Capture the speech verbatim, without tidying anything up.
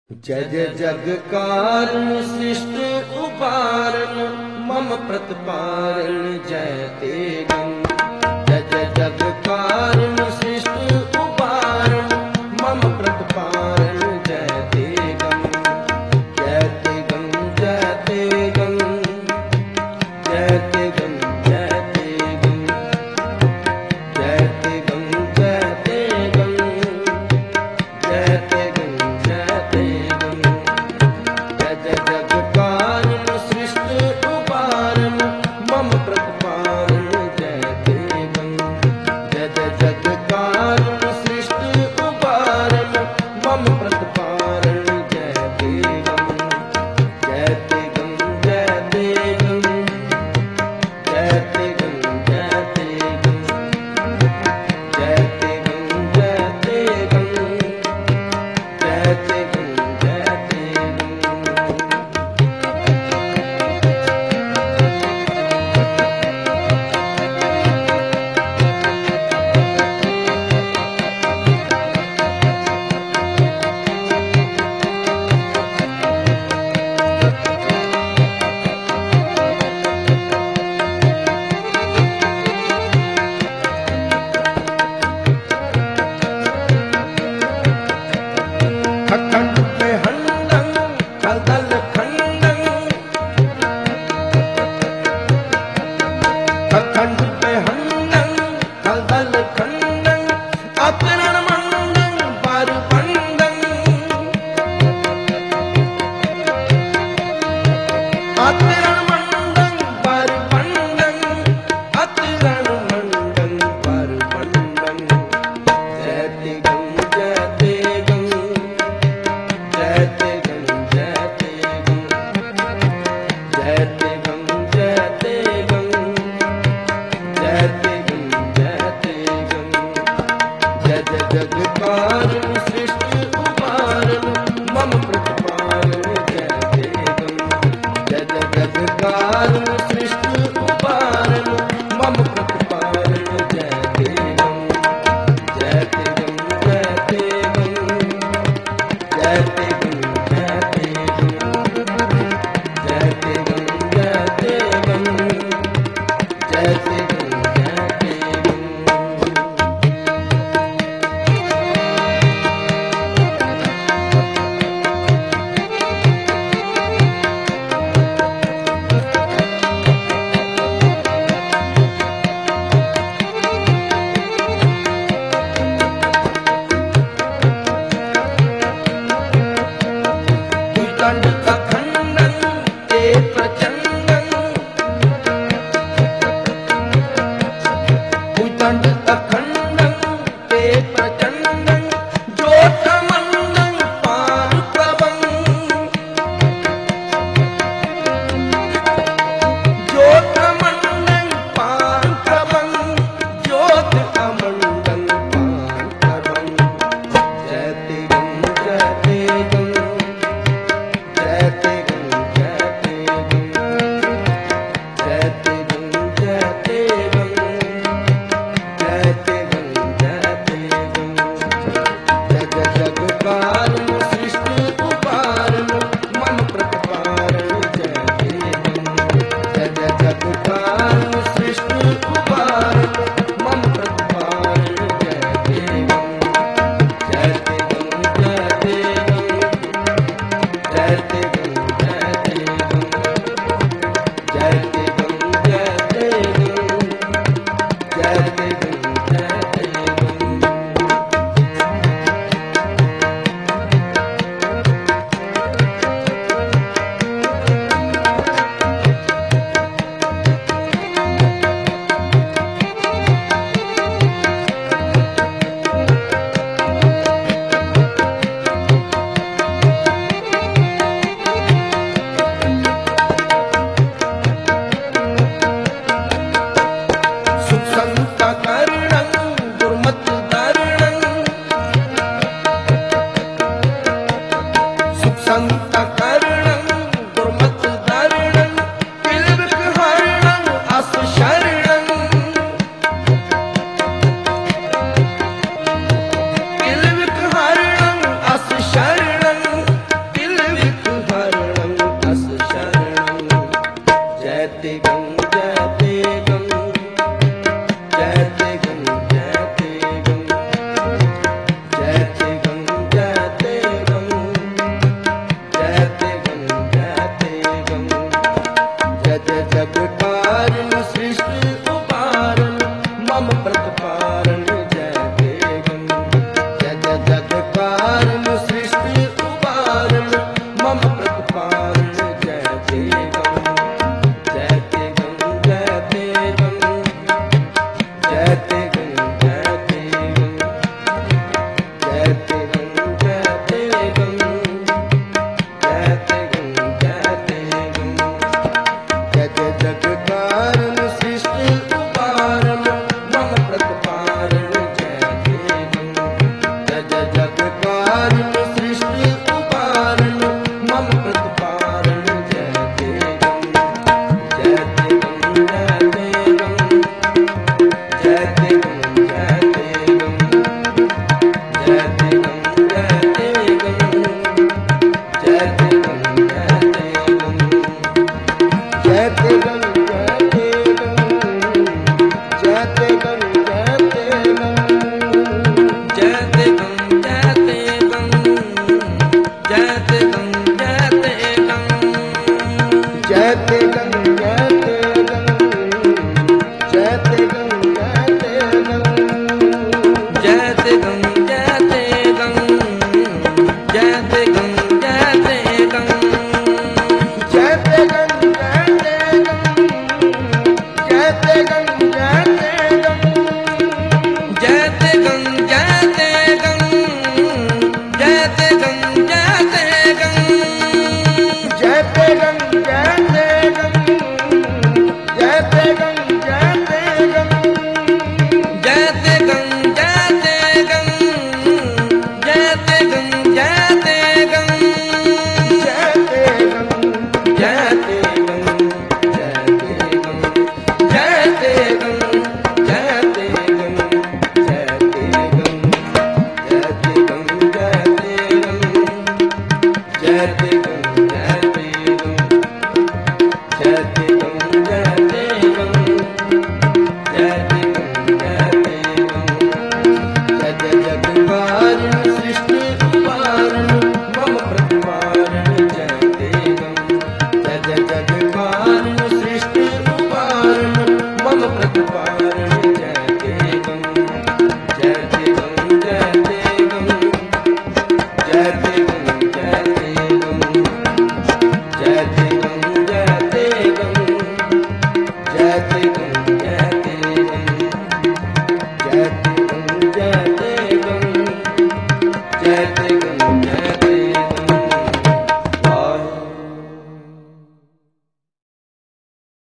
जय जय जगकारण सृष्टि उपारण मम प्रतिपारण जय तेगं। जय जय जगकारण सृष्टि उपारण मम प्रतिपारण जय तेगं। जय तेगं जय तेगं जय तेगं जय तेगं जय तेगं जय तेगं जय तेगं जय तेगं। जय जय जगकारण सृष्टि उपारण मम प्रतिपारण जय तेगं। जय जय जगकारण सृष्टि उपारण मम प्रतिपारण जय तेगं। जय तेगं जय तेगं जय तेगं जय तेगं जय तेगं जय तेगं जय तेगं जय तेगं। अखंड खंडं खलदल खंडं अखंड खंडं खलदल खंडं अतरण मंडं परपंडं अतरण मंडं परपंडं अतरण मंडं परपंडं। जय तेगं जय तेगं जय तेगं जय तेगं जय तेगं जय तेगं जय तेगं जय तेगं। जय जय जगकारण सृष्टि